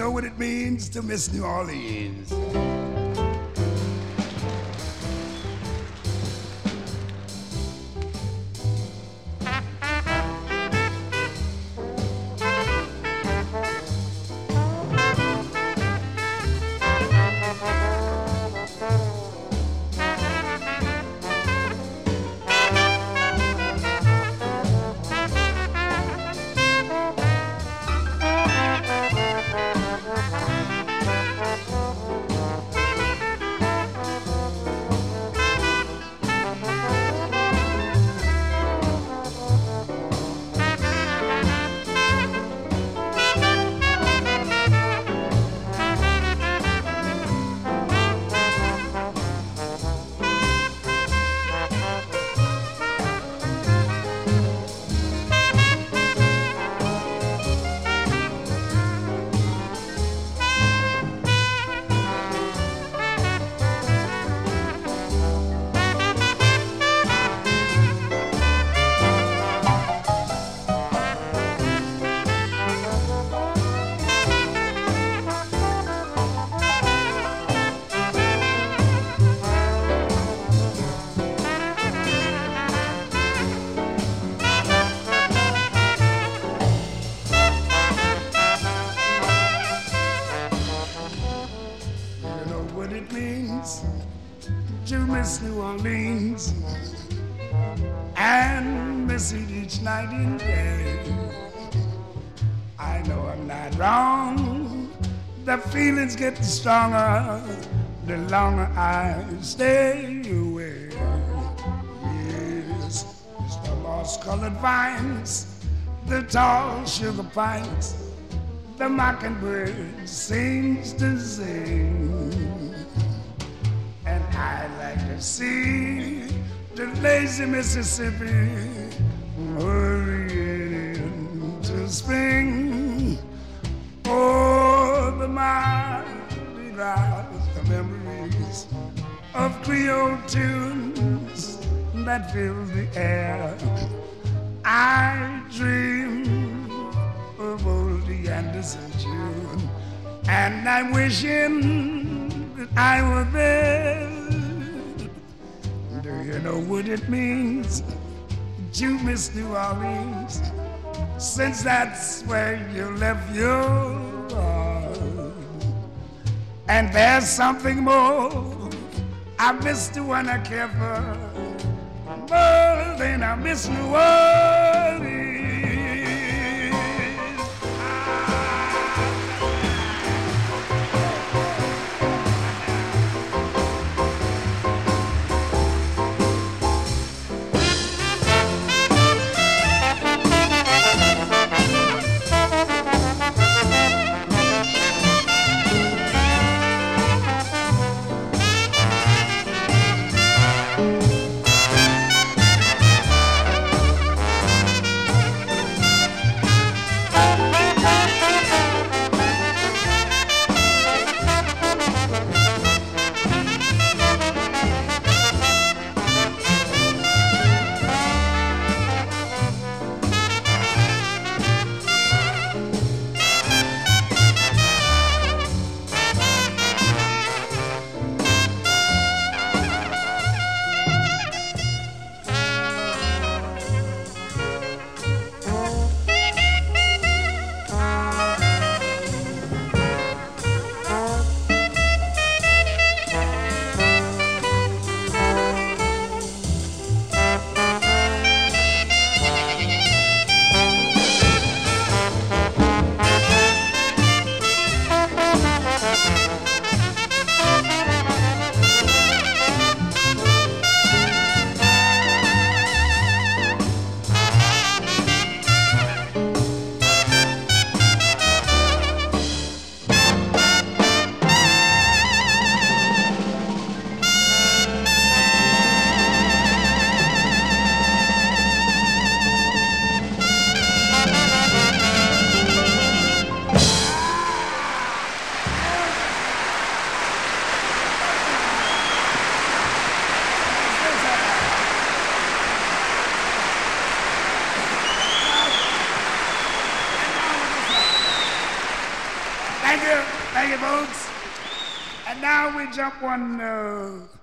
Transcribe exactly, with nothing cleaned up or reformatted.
know what it means to miss New Orleans? To miss New Orleans and miss it each night and day. I know I'm not wrong. The feeling's getting stronger the longer I stay away. Yes, it's the moss-colored vines, the tall sugar pines, the mockingbird seems to sing. And I like to see the lazy Mississippi hurrying into spring. Oh, the Mardi Gras, the memories of Creole tunes that fill the air. I dream of oldie Anderson June, and I'm wishing that I were there. Do you know what it means to miss New Orleans, since that's where you left your heart? And there's something more. I miss the one I care for more than I miss New Orleans. Thank you. Thank you, folks. And now we jump one uh,